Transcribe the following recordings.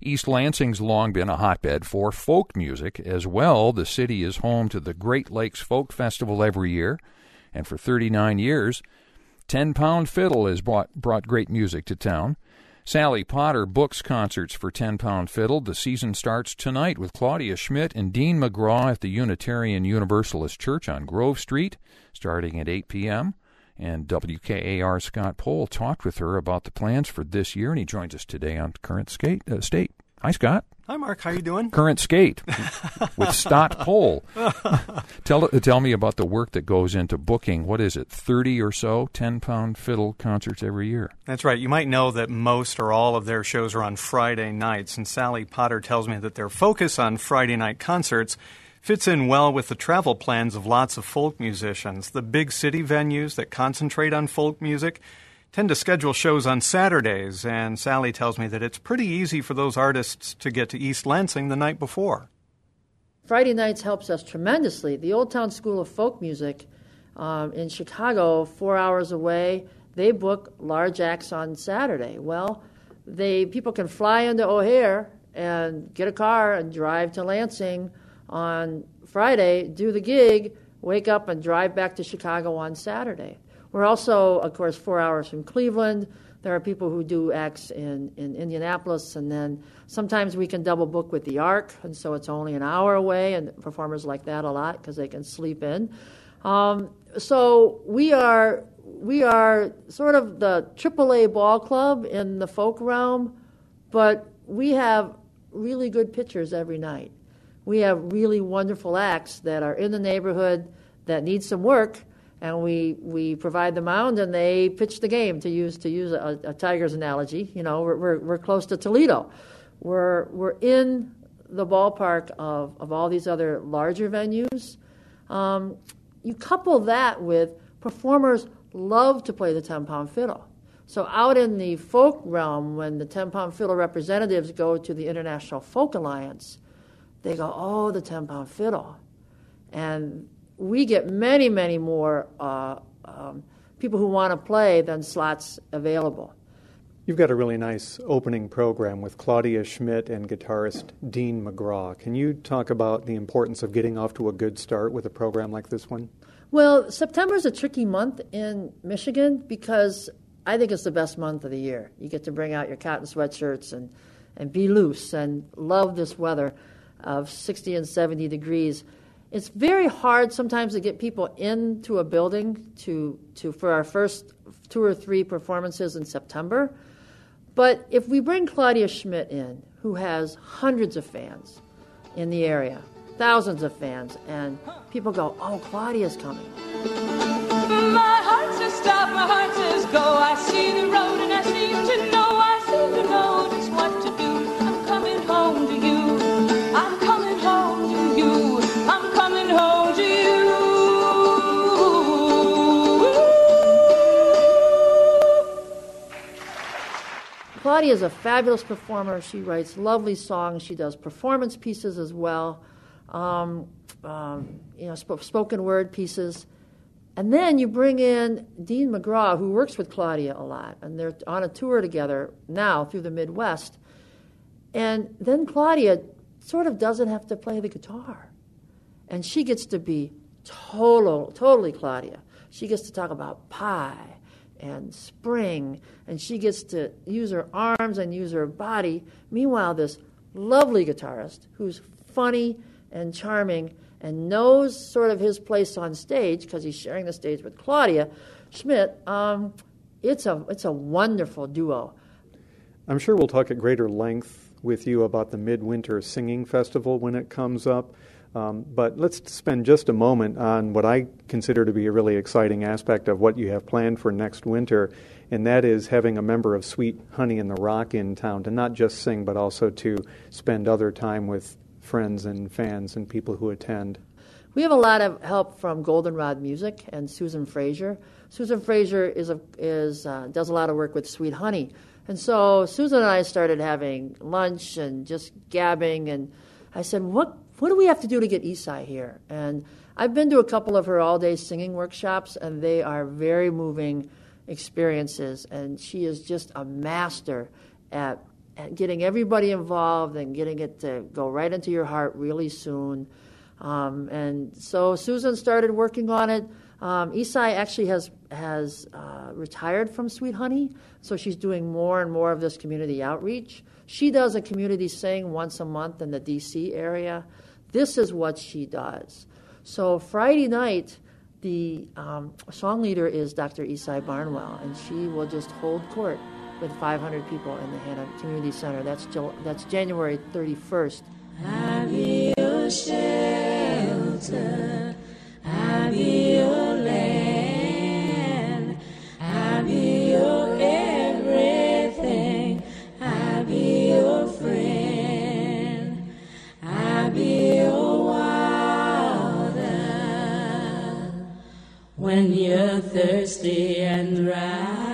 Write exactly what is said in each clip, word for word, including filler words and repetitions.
East Lansing's long been a hotbed for folk music as well. The city is home to the Great Lakes Folk Festival every year, and for thirty-nine years, Ten Pound Fiddle has brought, brought great music to town. Sally Potter books concerts for Ten Pound Fiddle. The season starts tonight with Claudia Schmidt and Dean McGraw at the Unitarian Universalist Church on Grove Street, starting at eight p.m., and W K A R Scott Pohl talked with her about the plans for this year, and he joins us today on Current Skate, uh, State. Hi, Scott. Hi, Mark. How you doing? Current Skate with Stott Pohl. tell, tell me about the work that goes into booking, what is it, thirty or so ten-pound fiddle concerts every year? That's right. You might know that most or all of their shows are on Friday nights, and Sally Potter tells me that their focus on Friday night concerts fits in well with the travel plans of lots of folk musicians. The big city venues that concentrate on folk music tend to schedule shows on Saturdays, and Sally tells me that it's pretty easy for those artists to get to East Lansing the night before. Friday nights helps us tremendously. The Old Town School of Folk Music um, in Chicago, four hours away, they book large acts on Saturday. Well, they people can fly into O'Hare and get a car and drive to Lansing on Friday, do the gig, wake up and drive back to Chicago on Saturday. We're also, of course, four hours from Cleveland. There are people who do acts in, in Indianapolis, and then sometimes we can double book with the Ark, and so it's only an hour away, and performers like that a lot because they can sleep in. Um, so we are we are sort of the triple A ball club in the folk realm, but we have really good pitchers every night. We have really wonderful acts that are in the neighborhood that need some work, and we, we provide the mound and they pitch the game, to use to use a, a Tigers analogy. You know, we're, we're we're close to Toledo. We're we're in the ballpark of, of all these other larger venues. Um, you couple that with performers love to play the ten-pound fiddle. So out in the folk realm, when the ten-pound fiddle representatives go to the International Folk Alliance, they go, oh, the ten-pound fiddle. And we get many, many more uh, um, people who want to play than slots available. You've got a really nice opening program with Claudia Schmidt and guitarist Dean McGraw. Can you talk about the importance of getting off to a good start with a program like this one? Well, September is a tricky month in Michigan because I think it's the best month of the year. You get to bring out your cotton sweatshirts and, and be loose and love this weather of sixty and seventy degrees. It's very hard sometimes to get people into a building to, to for our first two or three performances in September. But if we bring Claudia Schmidt in, who has hundreds of fans in the area, thousands of fans, and people go, oh, Claudia's coming. My heart says stop, my heart says go. I see the road and I seem to know, I seem to know just what to do. I'm coming home to you. I'm coming home to you. I'm coming home to you. Claudia is a fabulous performer. She writes lovely songs. She does performance pieces as well, um, um, you know, sp- spoken word pieces. And then you bring in Dean McGraw, who works with Claudia a lot, and they're on a tour together now through the Midwest. And then Claudia sort of doesn't have to play the guitar. And she gets to be total, totally Claudia. She gets to talk about pie and spring, and she gets to use her arms and use her body. Meanwhile, this lovely guitarist who's funny and charming and knows sort of his place on stage because he's sharing the stage with Claudia Schmidt, um, it's a it's a wonderful duo. I'm sure we'll talk at greater length with you about the Midwinter Singing Festival when it comes up. Um, but let's spend just a moment on what I consider to be a really exciting aspect of what you have planned for next winter, and that is having a member of Sweet Honey in the Rock in town to not just sing, but also to spend other time with friends and fans and people who attend. We have a lot of help from Goldenrod Music and Susan Frazier. Susan Frazier is a, is uh, does a lot of work with Sweet Honey. And so Susan and I started having lunch and just gabbing, and I said, what what do we have to do to get Isai here? And I've been to a couple of her all-day singing workshops, and they are very moving experiences, and she is just a master at and getting everybody involved and getting it to go right into your heart really soon. Um, and so Susan started working on it. Um, Isai actually has has uh, retired from Sweet Honey, so she's doing more and more of this community outreach. She does a community sing once a month in the D C area. This is what she does. So Friday night, the um, song leader is Doctor Isai Barnwell, and she will just hold court with five hundred people in the Hannah Community Center. That's Jul- that's January thirty-first. I be your shelter, I be your land, I be your everything, I be your friend, I be your water when you're thirsty and dry.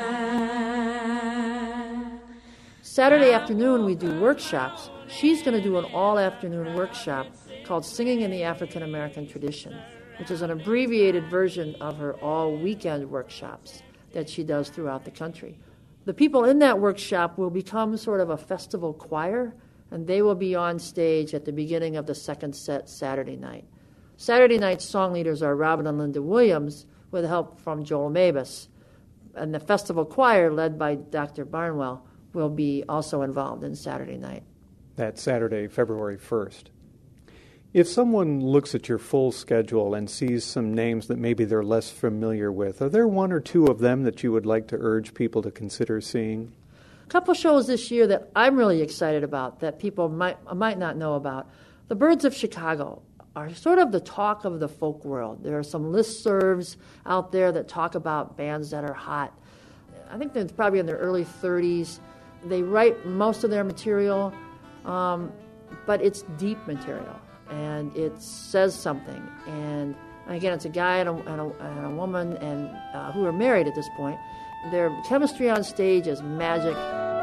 Saturday afternoon, we do workshops. She's going to do an all-afternoon workshop called Singing in the African American Tradition, which is an abbreviated version of her all-weekend workshops that she does throughout the country. The people in that workshop will become sort of a festival choir, and they will be on stage at the beginning of the second set Saturday night. Saturday night song leaders are Robin and Linda Williams with help from Joel Mabus, and the festival choir, led by Doctor Barnwell, will be also involved in Saturday night. That's Saturday, February first. If someone looks at your full schedule and sees some names that maybe they're less familiar with, are there one or two of them that you would like to urge people to consider seeing? A couple shows this year that I'm really excited about that people might might not know about. The Birds of Chicago are sort of the talk of the folk world. There are some listservs out there that talk about bands that are hot. I think they're probably in their early thirties. They write most of their material, um, but it's deep material, and it says something. And again, it's a guy and a, and a, and a woman and uh, who are married at this point. Their chemistry on stage is magic.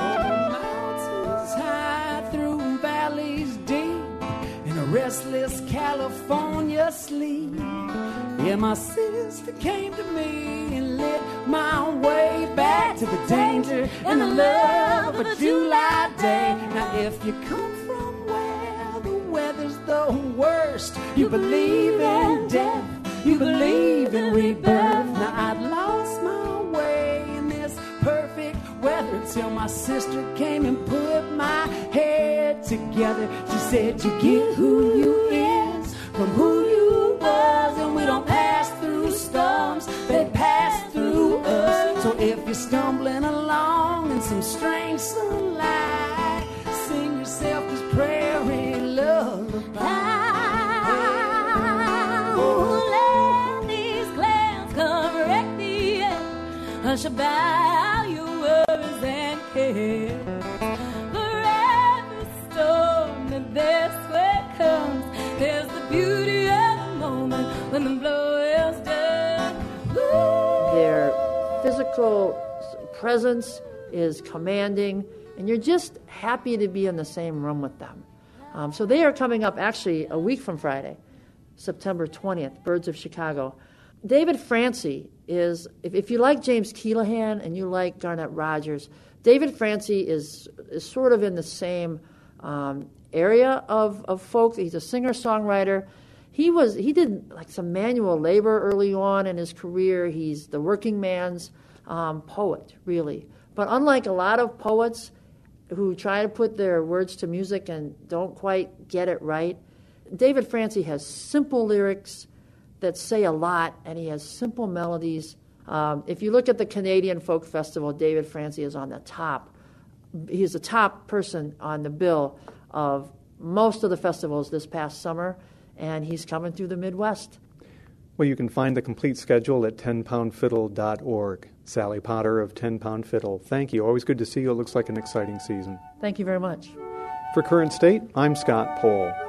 Mountains high through valleys deep in a restless California sleep. Yeah, my sister came to me and lit my way back to the danger and the love of a July day. Now if you come from where the weather's the worst, you believe in death, you believe in rebirth. Now I'd lost my way in this perfect weather until my sister came and put my head together. She said, you get who you is from who you was, and we don't pass through storms, they pass through us. So if you're stumbling along in some strange sunlight, sing yourself this prairie lullaby. Oh, let these clouds come wreck the air, hush about your worries and cares. For every storm that this way comes, there's the beauty of the moment when the blow is done. Ooh. Their physical presence is commanding, and you're just happy to be in the same room with them. Um, so they are coming up actually a week from Friday, September twentieth, Birds of Chicago. David Francie is, if, if you like James Keelahan and you like Garnett Rogers, David Francie is, is sort of in the same um, area of, of folk. He's a singer-songwriter. He was he did like some manual labor early on in his career. He's the working man's um, poet, really. But unlike a lot of poets who try to put their words to music and don't quite get it right, David Francie has simple lyrics that say a lot, and he has simple melodies. Um, if you look at the Canadian Folk Festival, David Francie is on the top. He's the top person on the bill of most of the festivals this past summer, and he's coming through the Midwest. Well, you can find the complete schedule at ten pound fiddle dot org. Sally Potter of ten pound Fiddle, thank you. Always good to see you. It looks like an exciting season. Thank you very much. For Current State, I'm Scott Pohl.